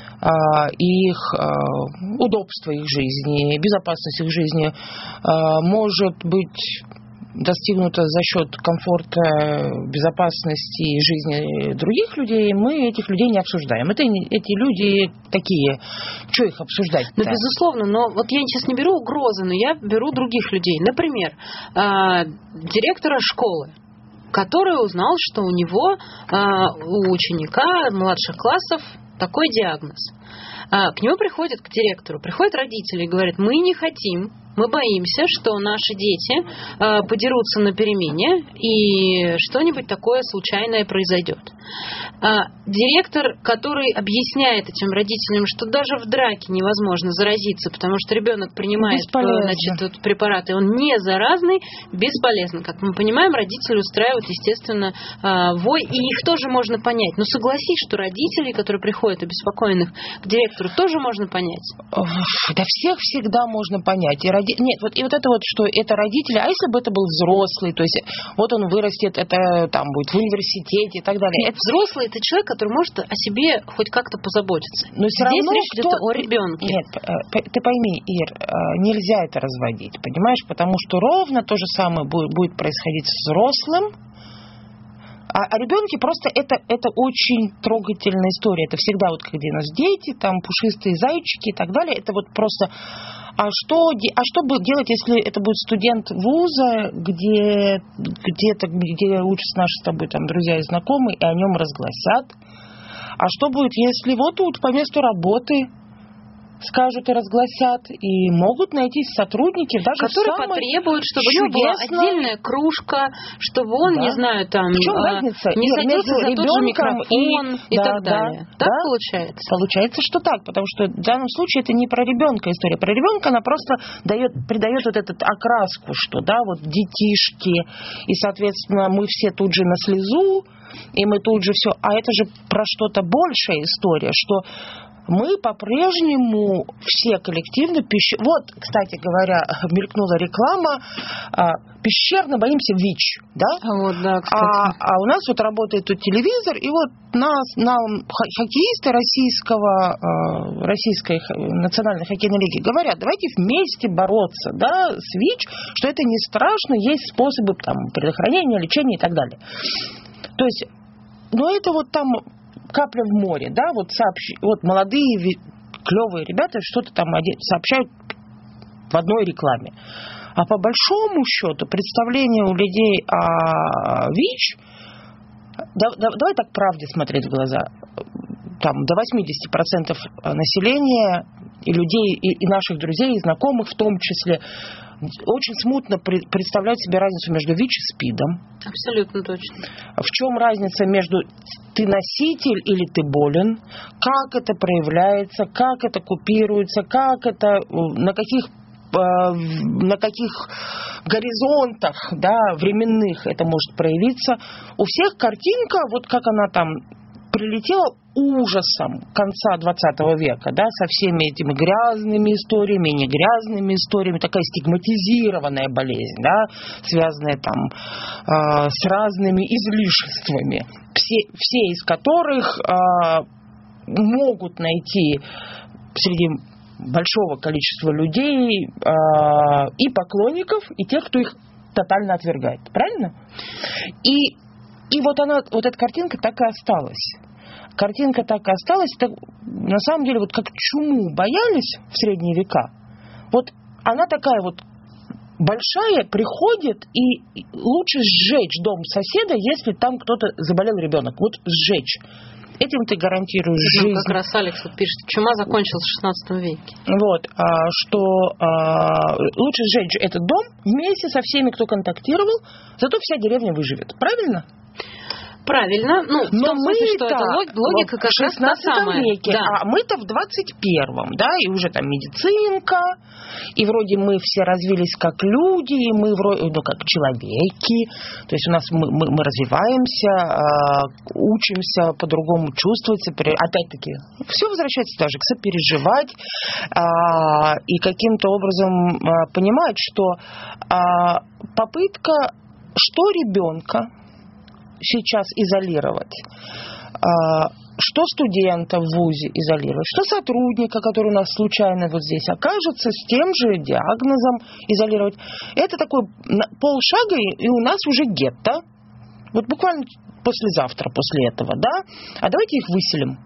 их удобство их жизни, безопасность их жизни может быть достигнуто за счет комфорта, безопасности и жизни других людей, мы этих людей не обсуждаем. Это, эти люди такие, что их обсуждать-то?
Ну, безусловно, но вот я сейчас не беру угрозы, но я беру других людей. Например, директора школы, который узнал, что у него, у ученика младших классов, такой диагноз. К нему приходят, к директору, приходят родители и говорят: мы не хотим, мы боимся, что наши дети подерутся на перемене и что-нибудь такое случайное произойдет. Директор, который объясняет этим родителям, что даже в драке невозможно заразиться, потому что ребенок принимает, значит, вот препараты, он не заразный, бесполезно. Как мы понимаем, родители устраивают, естественно, вой, и их тоже можно понять. Но согласись, что родителей, которые приходят обеспокоенных к директору, тоже можно понять.
Да всех всегда можно понять. И роди... Нет, вот, и вот это вот, что это родители, а если бы это был взрослый, то есть вот он вырастет, это там будет в университете и так далее.
Это... Взрослый — это человек, который может о себе хоть как-то позаботиться.
Но все
Здесь
равно
речь идет
кто...
о ребенке.
Нет, ты пойми, Ир, нельзя это разводить, понимаешь? Потому что ровно то же самое будет, будет происходить с взрослым. А, а ребенки просто это, это очень трогательная история. Это всегда вот, когда у нас дети, там пушистые зайчики и так далее. Это вот просто... А что, а что будет делать, если это будет студент вуза, где, где-то, где учатся наши с тобой там друзья и знакомые, и о нем разгласят? А что будет, если вот тут по месту работы скажут и разгласят, и могут найти сотрудники, даже
которые
в самой
потребуют, чтобы у него была отдельная кружка, чтобы он, да. не знаю, там
в чем разница?
не
Нет,
садился за тот же микрофон и, и
да,
так
да,
далее. Так
да.
получается?
Получается, что так, потому что в данном случае это не про ребенка история. Про ребенка она просто дает, придает вот эту окраску, что да, вот детишки, и, соответственно, мы все тут же на слезу, и мы тут же все. А это же про что-то большая история, что мы по-прежнему все коллективно пещ... Вот, кстати говоря, мелькнула реклама, пещерно боимся ВИЧ, да?
Вот, да, кстати.
А, а у нас вот работает тут телевизор, и вот нас, нам хоккеисты российского, российской национальной хоккейной лиги говорят: давайте вместе бороться, да, с ВИЧ, что это не страшно, есть способы там предохранения, лечения и так далее. То есть, ну это вот там капля в море, да, вот, сообщ... вот молодые клевые ребята что-то там сообщают в одной рекламе. А по большому счету представление у людей о ВИЧ, да, да, давай так правде смотреть в глаза, там до восемьдесят процентов населения и людей, и, и наших друзей, и знакомых в том числе, очень смутно представляют себе разницу между ВИЧ и СПИДом.
Абсолютно точно. В
чем разница между ты носитель или ты болен, как это проявляется, как это купируется, как это, на каких на каких горизонтах, да, временных это может проявиться. У всех картинка, вот как она там прилетела ужасом конца двадцатого века, да, со всеми этими грязными историями, не грязными историями, такая стигматизированная болезнь, да, связанная там э, с разными излишествами, все, все из которых э, могут найти среди большого количества людей э, и поклонников, и тех, кто их тотально отвергает. Правильно? И, и вот она, вот эта картинка так и осталась. Картинка так и осталась. Так, на самом деле, вот как чуму боялись в средние века, вот она такая вот большая, приходит, и лучше сжечь дом соседа, если там кто-то заболел ребенок. Вот сжечь. Этим ты гарантируешь
ну,
жизнь.
Как раз Алекс вот пишет, чума закончилась в шестнадцатом веке.
Вот, а, что а, лучше сжечь этот дом вместе со всеми, кто контактировал, зато вся деревня выживет. Правильно?
Правильно. Ну, в
но
том смысле, что это логика как раз та самая.
Веке, да. А мы-то в двадцать первом, да, и уже там медицинка, и вроде мы все развились как люди, и мы вроде, ну, как человеки, то есть у нас мы, мы, мы развиваемся, учимся по-другому чувствовать, опять-таки, все возвращается даже к сопереживать и каким-то образом понимать, что попытка, что ребенка сейчас изолировать, что студента в вузе изолировать, что сотрудника, который у нас случайно вот здесь окажется, с тем же диагнозом изолировать. Это такой полшага, и у нас уже гетто. Вот буквально послезавтра после этого, да? А давайте их выселим.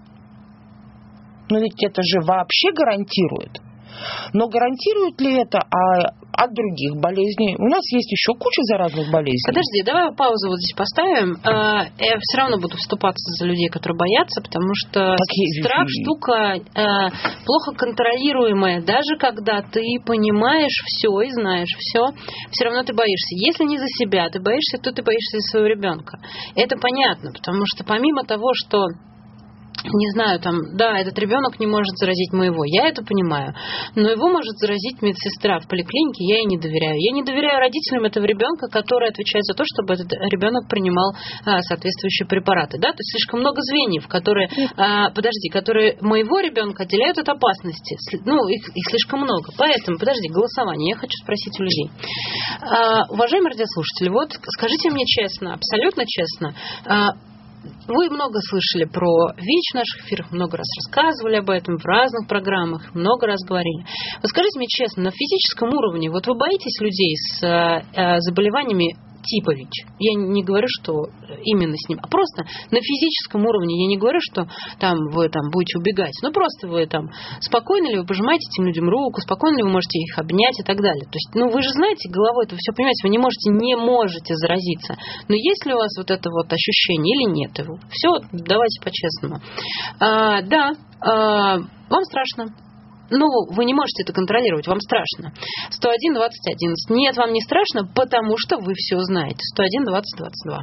Но ведь это же вообще гарантирует. Но гарантирует ли это а, от других болезней? У нас есть еще куча заразных болезней.
Подожди, давай паузу вот здесь поставим. Я все равно буду вступаться за людей, которые боятся, потому что так страх и... штука плохо контролируемая. Даже когда ты понимаешь все и знаешь все, все равно ты боишься. Если не за себя ты боишься, то ты боишься за своего ребенка. Это понятно, потому что помимо того, что не знаю, там, да, этот ребенок не может заразить моего, я это понимаю, но его может заразить медсестра в поликлинике, я ей не доверяю. Я не доверяю родителям этого ребенка, который отвечает за то, чтобы этот ребенок принимал а, соответствующие препараты, да, то есть слишком много звеньев, которые, а, подожди, которые моего ребенка отделяют от опасности, ну, их, их слишком много, поэтому, подожди, голосование, я хочу спросить у людей. А, уважаемые радиослушатели, вот скажите мне честно, абсолютно честно, а, вы много слышали про ВИЧ в наших эфирах, много раз рассказывали об этом в разных программах, много раз говорили. Вот скажите мне честно, на физическом уровне, вот вы боитесь людей с э, заболеваниями типа ВИЧ? Я не говорю, что именно с ним, а просто на физическом уровне. Я не говорю, что там вы там будете убегать, но просто вы там спокойно ли вы пожимаете этим людям руку, спокойно ли вы можете их обнять и так далее. То есть, ну вы же знаете, головой это вы все понимаете, вы не можете, не можете заразиться. Но есть ли у вас вот это вот ощущение или нет его? Все, давайте по-честному. А, да, а, вам страшно. Ну, вы не можете это контролировать, вам страшно. сто один двадцать одиннадцать. Нет, вам не страшно, потому что вы все знаете. сто один двадцать двадцать два.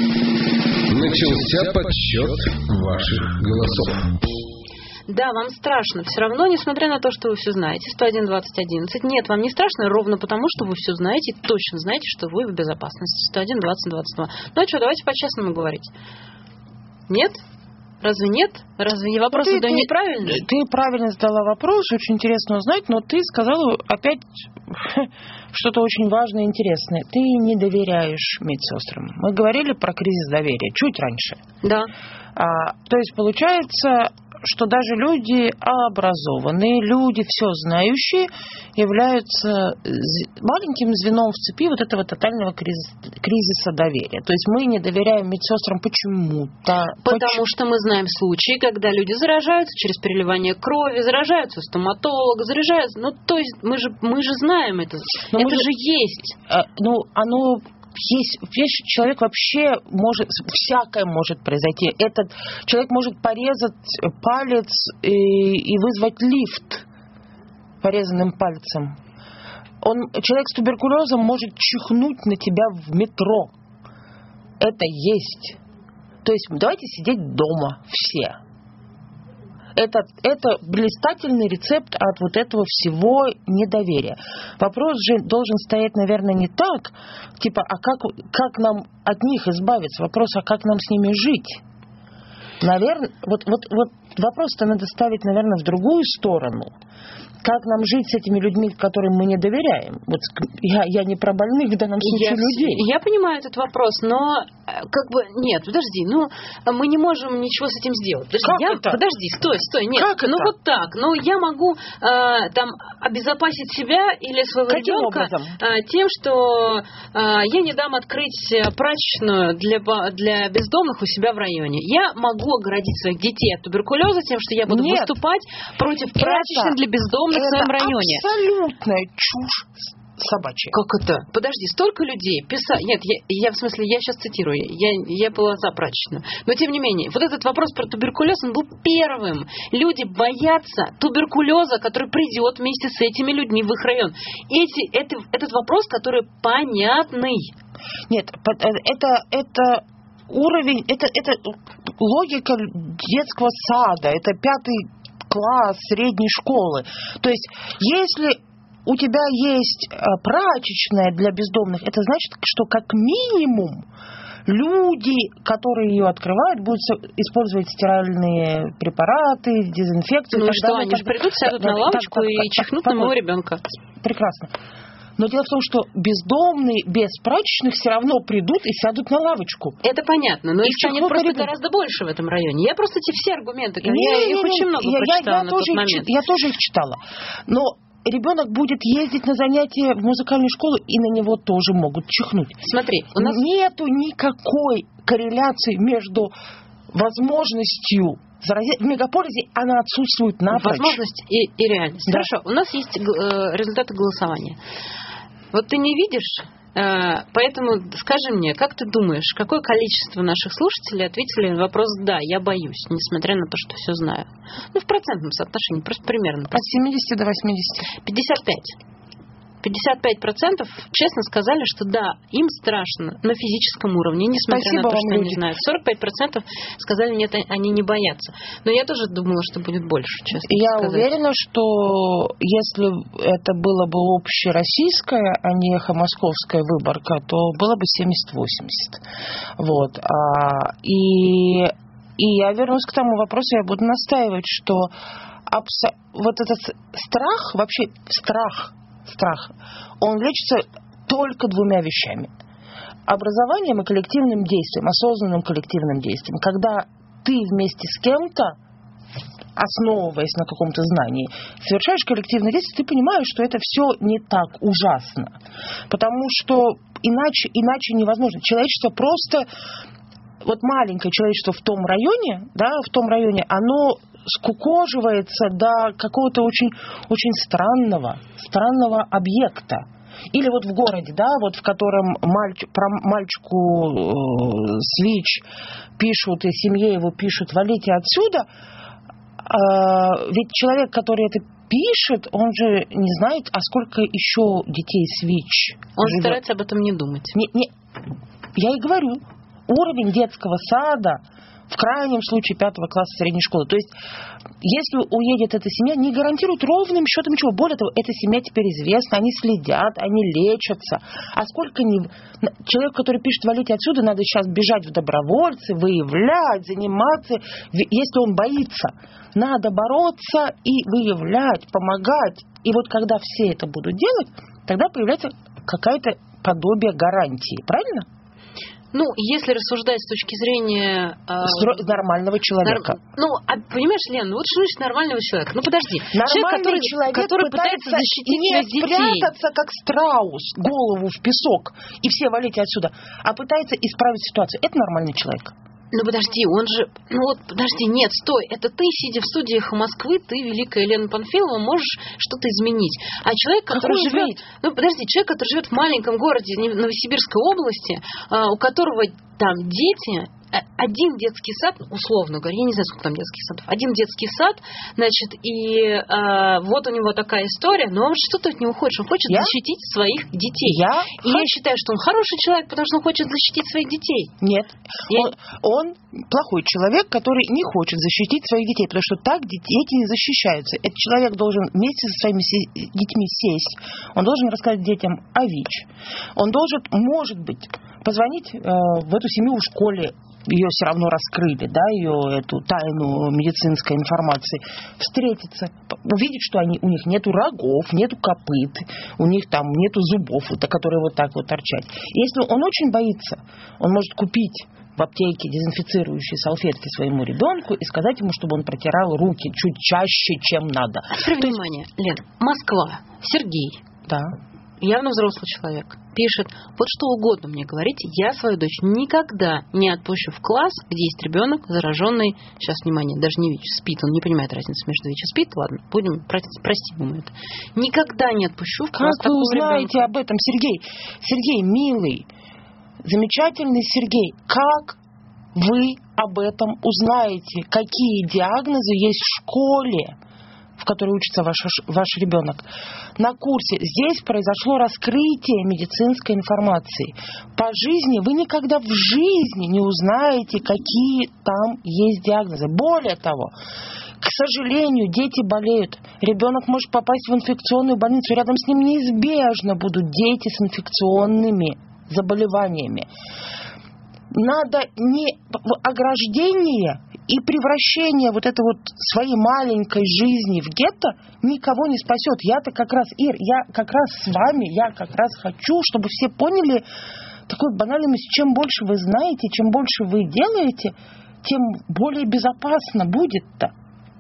Начался подсчет ваших голосов.
Да, вам страшно. Все равно, несмотря на то, что вы все знаете, сто один двадцать одиннадцать. Нет, вам не страшно ровно потому, что вы все знаете, точно знаете, что вы в безопасности. сто один двадцать двадцать два. Ну, а что, давайте по-честному говорить. Нет? Разве нет? Разве вопрос
ты,
да
ты,
неправильный?
Ты правильно задала вопрос, очень интересно узнать, но ты сказала опять что-то очень важное и интересное. Ты не доверяешь медсестрам. Мы говорили про кризис доверия чуть раньше.
Да.
А, то есть, получается, что даже люди образованные, люди все знающие являются маленьким звеном в цепи вот этого тотального кризиса, кризиса доверия. То есть мы не доверяем медсестрам почему-то.
Потому
Почему?
что мы знаем случаи, когда люди заражаются через переливание крови, заражаются у стоматолога, заражаются. Ну, то есть мы же, мы же знаем это.
Но
это
мы
же есть.
Э, ну, оно есть. Видишь, человек вообще может, всякое может произойти. Этот человек может порезать палец и, и вызвать лифт порезанным пальцем. Он, человек с туберкулезом может чихнуть на тебя в метро. Это есть. То есть давайте сидеть дома все. Это, это блистательный рецепт от вот этого всего недоверия. Вопрос же должен стоять, наверное, не так, типа, а как, как нам от них избавиться? Вопрос, а как нам с ними жить? Наверное, вот, вот, вот вопрос-то надо ставить, наверное, в другую сторону. Как нам жить с этими людьми, которым мы не доверяем? Вот я, я не про больных в данном случае
я,
людей.
Я понимаю этот вопрос, но как бы нет, подожди, ну мы не можем ничего с этим сделать. Подожди,
как
я,
это?
подожди, стой, стой, нет.
Как
ну
это?
вот так. Ну я могу э, там обезопасить себя или своего
Каким
ребенка э, тем, что э, я не дам открыть прачечную для для бездомных у себя в районе. Я могу оградить своих детей от туберкулеза тем, что я буду
нет.
выступать против прачечной для бездомных в своем районе.
Абсолютная чушь собачья.
Как это? Подожди, столько людей писали... Нет, я, я в смысле, я сейчас цитирую, я, я была за прачечную. Но тем не менее, вот этот вопрос про туберкулез, он был первым. Люди боятся туберкулеза, который придет вместе с этими людьми в их район. Эти, это, этот вопрос, который понятный.
Нет, это... это... уровень, это, это логика детского сада, это пятый класс средней школы. То есть, если у тебя есть прачечная для бездомных, это значит, что как минимум люди, которые ее открывают, будут использовать стиральные препараты, дезинфекцию.
Ну и что, они же придут, сядут на лавочку и чихнут на моего ребенка.
Прекрасно. Но дело в том, что бездомные без прачечных все равно придут и сядут на лавочку.
Это понятно, но
и
их станет просто ребенка. Гораздо больше в этом районе. Я просто эти все аргументы, не, я не, их не, очень много я, прочитала я, я на тот момент.
Я тоже их читала. Но ребенок будет ездить на занятия в музыкальную школу, и на него тоже могут чихнуть.
Смотри, у нас
нету никакой корреляции между возможностью заразить. В мегаполисе она отсутствует напрочь.
Возможность и, и реальность.
Да.
Хорошо, у нас есть э, результаты голосования. Вот ты не видишь, э, поэтому скажи мне, как ты думаешь, какое количество наших слушателей ответили на вопрос «да, я боюсь», несмотря на то, что все знаю? Ну, в процентном соотношении, просто примерно.
От семидесяти до восьмидесяти.
пятьдесят пять. пятьдесят пять процентов честно сказали, что да, им страшно на физическом уровне, несмотря
Спасибо
на то,
вам,
что
люди.
они знают. сорок пять процентов сказали, нет, они не боятся. Но я тоже думала, что будет больше, честно
Я
сказать.
уверена, что если это было бы общероссийская, а не эхо-московская выборка, то было бы семьдесят-восемьдесят. Вот. И, и я вернусь к тому вопросу, я буду настаивать, что абсо... вот этот страх, вообще страх, страх, он лечится только двумя вещами. Образованием и коллективным действием, осознанным коллективным действием. Когда ты вместе с кем-то, основываясь на каком-то знании, совершаешь коллективное действие, ты понимаешь, что это все не так ужасно. Потому что иначе, иначе невозможно. Человечество просто... Вот маленькое человечество в том районе, да, в том районе, оно скукоживается до какого-то очень, очень странного, странного объекта. Или вот в городе, да, вот в котором мальч, про мальчику э, с ВИЧ пишут, и семье его пишут, валите отсюда. Э, ведь человек, который это пишет, он же не знает, а сколько еще детей с ВИЧ.
Он
живет.
Старается об этом не думать.
Не, не, я и говорю, уровень детского сада, в крайнем случае пятого класса средней школы. То есть, если уедет эта семья, не гарантирует ровным счетом ничего. Более того, эта семья теперь известна, они следят, они лечатся. А сколько не... Человек, который пишет «валите отсюда», надо сейчас бежать в добровольцы, выявлять, заниматься. Если он боится, надо бороться и выявлять, помогать. И вот когда все это будут делать, тогда появляется какое-то подобие гарантии. Правильно?
Ну, если рассуждать с точки зрения... Э,
нормального человека.
Нар... Ну, а, понимаешь, Лен, ну вот что значит нормального человека? Ну, подожди.
Нормальный
человек, который,
человек
который пытается защитить
не
своих детей.
спрятаться, как страус, голову в песок и все валите отсюда, а пытается исправить ситуацию. Это нормальный человек.
Ну, подожди, он же... Ну, вот, подожди, нет, стой. Это ты, сидя в студии «Эхо Москвы», ты, великая Елена Панфилова, можешь что-то изменить. А человек, который
Какой
живет...
изменить?
Ну, подожди, человек, который живет в маленьком городе Новосибирской области, у которого там дети... Один детский сад, условно говоря, я не знаю, сколько там детских садов, один детский сад, значит, и э, вот у него такая история, но он что-то от него хочет, он хочет
я?
защитить своих детей.
Я?
И я считаю, что он хороший человек, потому что он хочет защитить своих детей.
Нет,
я...
он, он плохой человек, который не хочет защитить своих детей, потому что так дети не защищаются. Этот человек должен вместе со своими детьми сесть, он должен рассказать детям о ВИЧ, он должен, может быть, позвонить э, в эту семью в школе, ее все равно раскрыли, да, ее эту тайну медицинской информации, встретиться, увидеть, что они, у них нету рогов, нету копыт, у них там нету зубов, вот, которые вот так вот торчат. Если он очень боится, он может купить в аптеке дезинфицирующие салфетки своему ребенку и сказать ему, чтобы он протирал руки чуть чаще, чем надо.
А теперь внимание, Лен, Москва, Сергей.
Да.
Явно взрослый человек. Пишет, вот что угодно мне говорите, я свою дочь никогда не отпущу в класс, где есть ребенок, зараженный, сейчас, внимание, даже не ВИЧ, СПИД, он не понимает разницы между ВИЧ и СПИД, ладно, будем, простим ему это. Никогда не отпущу в класс
такого ребенка. Как вы узнаете
ребенка?
об этом, Сергей? Сергей, милый, замечательный Сергей, как вы об этом узнаете? Какие диагнозы есть в школе, в которой учится ваш, ваш ребенок? На курсе здесь произошло раскрытие медицинской информации. По жизни вы никогда в жизни не узнаете, какие там есть диагнозы. Более того, к сожалению, дети болеют. Ребенок может попасть в инфекционную больницу. Рядом с ним неизбежно будут дети с инфекционными заболеваниями. Надо не ограждение и превращение вот этой вот своей маленькой жизни в гетто никого не спасет. Я-то как раз, Ир, я как раз с вами, я как раз хочу, чтобы все поняли такую банальность. Чем больше вы знаете, чем больше вы делаете, тем более безопасно будет-то.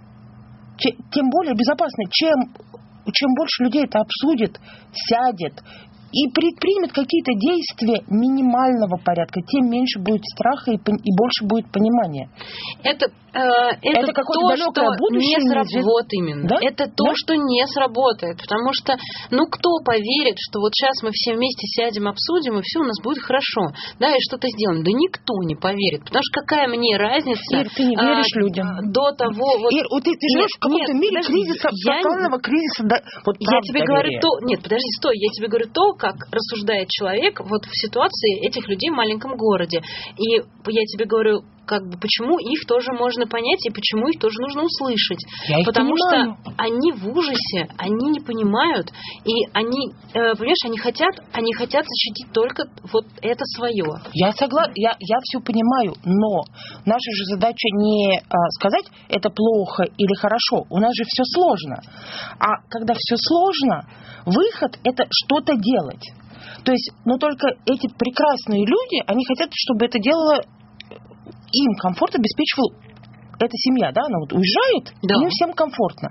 Тем более безопасно, чем, чем больше людей это обсудит, сядет и предпримет какие-то действия минимального порядка, тем меньше будет страха и, и больше будет понимания.
Это, э, это,
это какое-то
то,
далекое
что
будущее.
Не сработает. Вот именно.
Да?
Это то, да? что не сработает. Потому что, ну, кто поверит, что вот сейчас мы все вместе сядем, обсудим, и все у нас будет хорошо. Да, и что-то сделаем. Да никто не поверит. Потому что какая мне разница...
Ир, ты не веришь а, людям.
До того... Вот...
Ир, ты, ты живешь нет, в каком-то нет, мире кризиса, тотального я... кризиса. Да, вот
я тебе говорю то... Нет, подожди, стой. Я тебе говорю то, как рассуждает человек вот в ситуации этих людей в маленьком городе. И я тебе говорю, как бы, почему их тоже можно понять и почему их тоже нужно услышать.
Я их
Потому
понимаю.
что они в ужасе, они не понимают, и они, э, понимаешь, они хотят, они хотят защитить только вот это свое.
Я согласна, я, я все понимаю, но наша же задача не а, сказать, это плохо или хорошо, у нас же все сложно. А когда все сложно, выход – это что-то делать. То есть, но только эти прекрасные люди, они хотят, чтобы это делало им комфорт, обеспечивал эта семья, да, она вот уезжает, да. Им всем комфортно.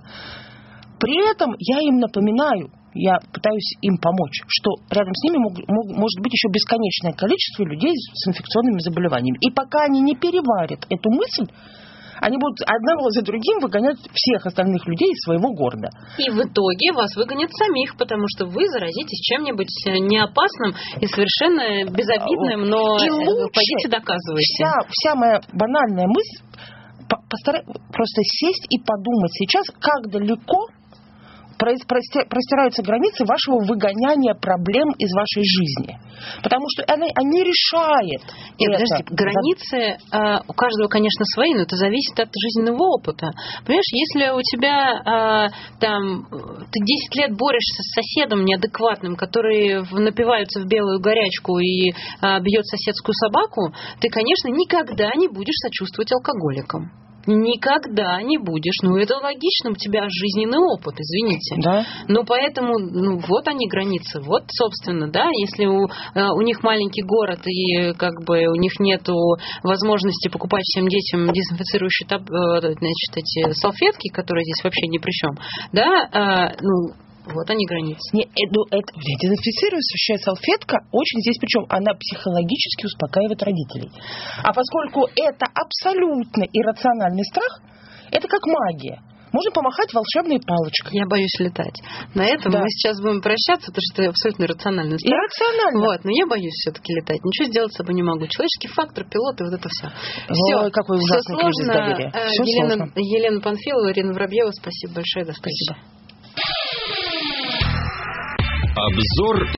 При этом я им напоминаю, я пытаюсь им помочь, что рядом с ними мог, мог, может быть еще бесконечное количество людей с инфекционными заболеваниями. И пока они не переварят эту мысль, они будут одного за другим выгонять всех остальных людей из своего города. И
в итоге вас выгонят самих, потому что вы заразитесь чем-нибудь неопасным и совершенно безобидным, но и лучше, пойдите доказывайте.
Вся, вся моя банальная мысль, постарай, просто сесть и подумать сейчас, как далеко простираются границы вашего выгоняния проблем из вашей жизни. Потому что они, они решают.
Нет, подожди, границы э, у каждого, конечно, свои, но это зависит от жизненного опыта. Понимаешь, если у тебя э, там ты десять лет борешься с соседом неадекватным, который напивается в белую горячку и э, бьет соседскую собаку, ты, конечно, никогда не будешь сочувствовать алкоголикам. никогда не будешь. Ну, это логично, у тебя жизненный опыт, извините.
Да.
Ну, поэтому, ну, вот они границы. Вот, собственно, да, если у, у них маленький город и как бы у них нету возможности покупать всем детям дезинфицирующие таб, значит, эти салфетки, которые здесь вообще ни при чем, да, ну, вот они границы.
Не, ну, это, дезинфицирующая салфетка очень здесь, причем она психологически успокаивает родителей. А поскольку это абсолютно иррациональный страх, это как магия. Можно помахать волшебной палочкой.
Я боюсь летать. На этом да. мы сейчас будем прощаться, потому что это абсолютно иррациональный страх.
Иррационально.
Вот, но я боюсь все-таки летать. Ничего сделать с собой не могу. Человеческий фактор, пилоты, вот это все. Все.
Ой, какой ужасный кризис доверия. Все
Елена,
сложно.
Елена Панфилова, Ирина Воробьева, спасибо большое. До встречи.
Спасибо.
Обзор